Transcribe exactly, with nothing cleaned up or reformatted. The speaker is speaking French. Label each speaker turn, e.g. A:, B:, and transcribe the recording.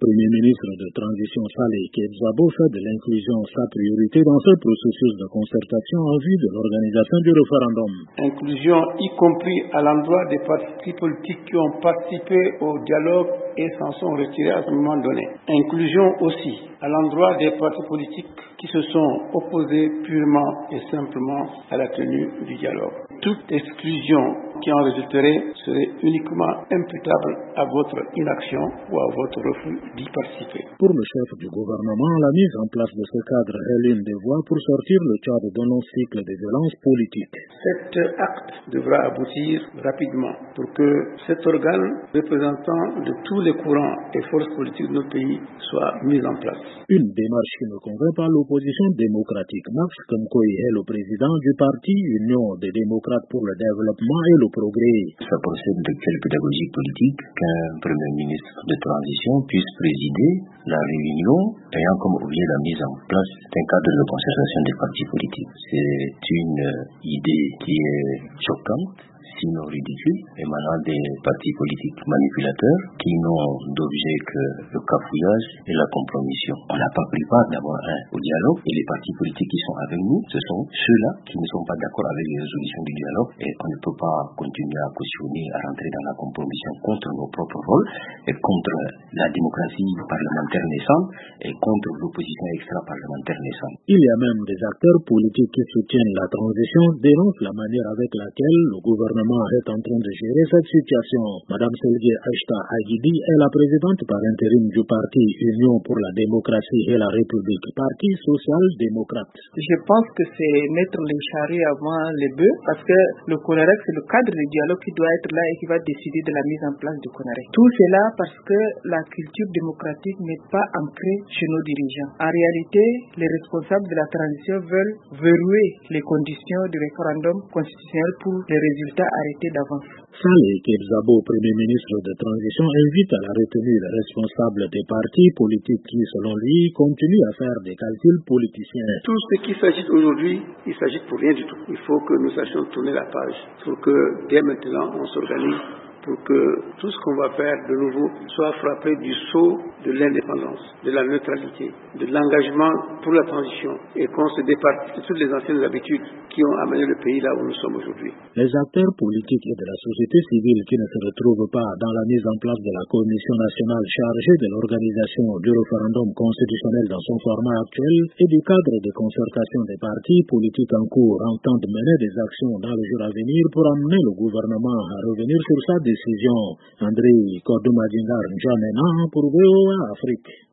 A: Premier ministre de transition Saleh Kebzabo fait de l'inclusion sa priorité dans ce processus de concertation en vue de l'organisation du référendum.
B: Inclusion y compris à l'endroit des partis politiques qui ont participé au dialogue et s'en sont retirés à ce moment donné. Inclusion aussi à l'endroit des partis politiques qui se sont opposés purement et simplement à la tenue du dialogue. Toute exclusion qui en résulterait serait uniquement imputable à votre inaction ou à votre refus d'y participer.
A: Pour le chef du gouvernement, la mise en place de ce cadre est l'une des voies pour sortir le Tchad d'un long cycle de violence politique.
B: Cet acte devra aboutir rapidement pour que cet organe représentant de tous les courants et forces politiques de notre pays soit mis en place.
A: Une démarche qui ne convainc pas l'opposition démocratique. Max Kamkoy est le président du parti Union des démocrates pour le développement et le progrès.
C: Ça procède de quelle pédagogie politique qu'un premier ministre de transition puisse présider la réunion ayant comme objet la mise en place d'un cadre de concertation des partis politiques. C'est une idée qui est choquante, sinon ridicule, émanant des partis politiques manipulateurs qui n'ont d'objet que le cafouillage et la compromission. On n'a pas pris part d'abord hein, au dialogue et les partis politiques qui sont avec nous, ce sont ceux-là qui ne sont pas d'accord avec les résolutions du dialogue et on ne peut pas continuer à cautionner, à rentrer dans la compromission contre nos propres rôles et contre la démocratie parlementaire naissante et contre l'opposition extra-parlementaire naissante.
A: Il y a même des acteurs politiques qui soutiennent la transition, dénoncent la manière avec laquelle le gouvernement est en train de gérer cette situation. Madame Selge Aïsta Aguidi est la présidente par intérim du parti Union pour la démocratie et la République, parti social-démocrate.
D: Je pense que c'est mettre les charrues avant les bœufs parce que le CONAREC, c'est le cadre de dialogue qui doit être là et qui va décider de la mise en place du CONAREC. Tout cela parce que la culture démocratique n'est pas ancrée chez nos dirigeants. En réalité, les responsables de la transition veulent verrouiller les conditions du référendum constitutionnel pour les résultats arrêtés d'avance.
A: Saleh Kebzabo, Premier ministre de transition, invite à la retenue des responsables des partis politiques qui, selon lui, continuent à faire des calculs politiciens.
B: Tout ce qui s'agit aujourd'hui, il s'agit pour rien du tout. Il faut que nous sachions tourner la page. Il faut que dès maintenant, on s'organise pour que tout ce qu'on va faire de nouveau soit frappé du sceau de l'indépendance, de la neutralité, de l'engagement pour la transition et qu'on se départisse de toutes les anciennes habitudes qui ont amené le pays là où nous sommes aujourd'hui.
A: Les acteurs politiques et de la société civile qui ne se retrouvent pas dans la mise en place de la Commission nationale chargée de l'organisation du référendum constitutionnel dans son format actuel et du cadre de concertation des partis politiques en cours entendent mener des actions dans les jours à venir pour amener le gouvernement à revenir sur sa décision. André Kodomadingar Njamena pour V O A Afrique.